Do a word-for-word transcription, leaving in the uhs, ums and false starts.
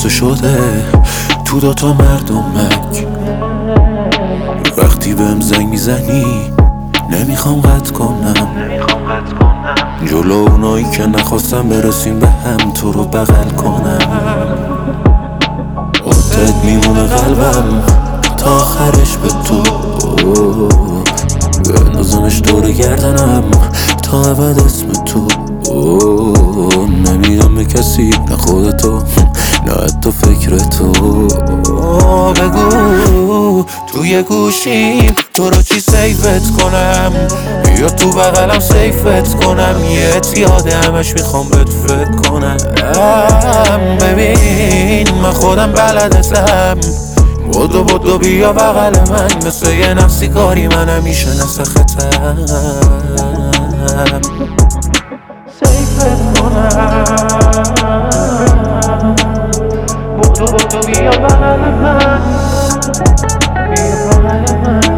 تو شده تو دوتا مردمک. وقتی بهم زنگ میزنی نمیخوام قطع کنم، جلو اونایی که نخواستم برسیم به هم تو رو بغل کنم. واسه میمونه قلبم تا آخرش به تو، بندازمش دور گردنم تا ابد اسم تو. نمیدم به کسی نه خودتو نه حتی فکر تو. بگو توی گوشیم تو رو چی سیفت کنم یا تو بغلم سیفت کنم، یه اتیاده همش میخوام بهت فکر کنم. ببین من خودم بلدتم، بدو بدو بیا بغل من، مثل یه نفسی کاری من همیشه نسختم. سیفت کنم بدو بدو بیا بغل من، بیا بغل من.